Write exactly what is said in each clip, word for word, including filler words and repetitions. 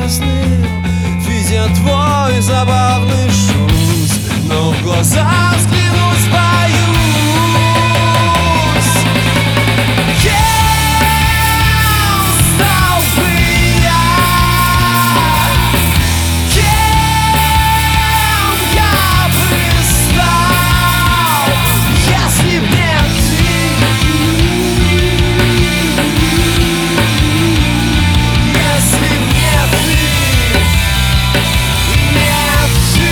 несчастным, видя твой забавный шут, но в глаза взглянуть боюсь. Кем стал бы я? Кем я бы стал, если б не ты? Если б не ты, не ты.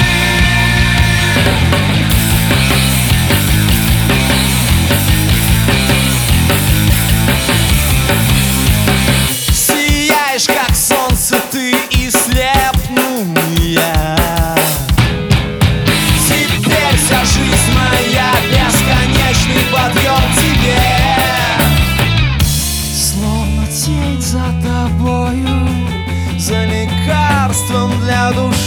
Сияешь, как солнце, ты и слепну я. Теперь вся жизнь моя бесконечный подъем тебе. Словно тень за тобою, за лекарством для души.